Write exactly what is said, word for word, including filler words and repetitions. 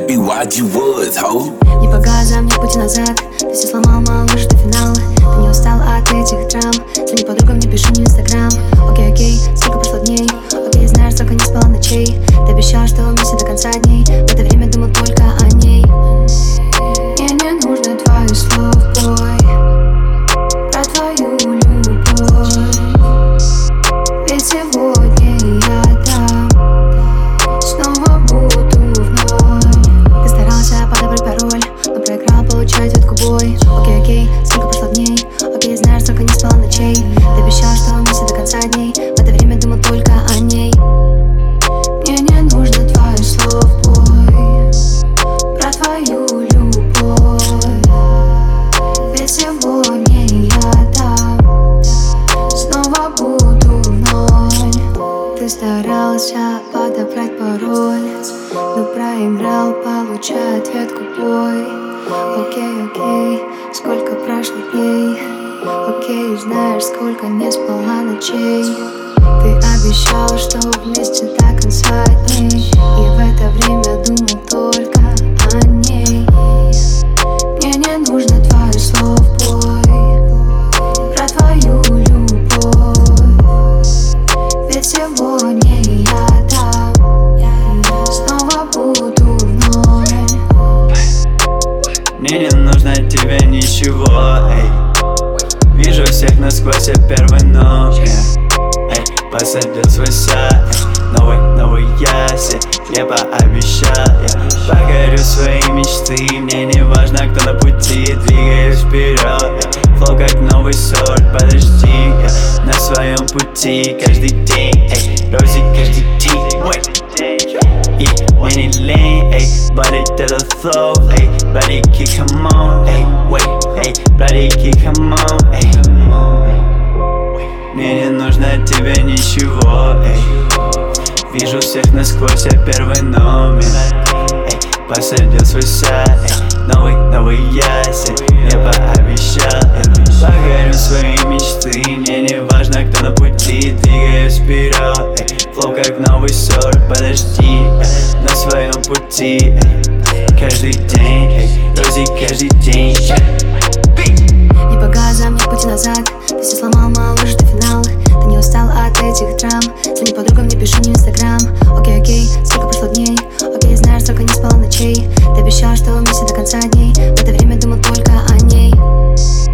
baby, why'd you was, ho? Не по газам, не пути назад. Ты все сломал, малыш, до финала. Ты не устал от этих драм. Звони подругам, не пиши мне в инстаграм. Окей, окей, сколько прошло дней. Окей, знаешь, сколько не спала ночей. Ты обещал, что вместе до конца дней. В это время думал только о ней. Мне не нужно твоих слов, бой, про твою любовь. Ведь сегодня я там снова буду вновь. Ты старался подобрать пароль, но проиграл, получая ответку бой. Окей, окей, сколько прошло дней. Окей, знаешь, сколько не спала ночей. Ты обещал, что вместе до конца дней. В это время думал только о ней. Мне не нужно твоих слов, бой, про твою любовь. Ведь сегодня я там снова буду вновь. Ты старался подобрать пароль, но проиграл, получая ответку бой. Окей, окей, сколько прошло дней. Окей, знаешь, сколько не спала ночей. Ты обещал, что вместе до конца дней. И в это время думал только о ней. Мне не нужно твоих слов, бой, про твою любовь. Ведь сегодня я там снова буду вновь. Мне не нужно от тебя ничего, эй. Вижу всех насквозь, я первый номер, эй. Посадил свой сад, эй. Новый, новый я себе пообещал. Я покорю свои мечты, мне не важно, кто на пути. Двигаюсь вперед, эй. Флоу как новый сорт, подожди, я на своем пути каждый день, эй. Рози каждый день, wait. И мне не лень, эй, болит этот флоу, эй. Братики, come on, эй, wait, эй. Братики, come on, эй. Мне не нужно от тебя ничего, эй. Вижу всех насквозь, я первый номер, эй. Посадил свой сад, эй. Новый, новый я себе пообещал, эй. Покорю свои мечты, мне не важно, кто на пути. Двигаюсь вперед, эй. Флоу как новый сорт, подожди, эй. На своем пути, эй. Каждый день, эй. Рози каждый день. Не по газам, не пути назад. Ты все сломал, малыш, до финала. Ты не устал от этих драм. Звони подругам, не пиши мне в инстаграм. Окей, окей, сколько прошло дней. Окей, знаешь, сколько не спала ночей. Ты обещал, что вместе до конца дней. В это время думал только о ней.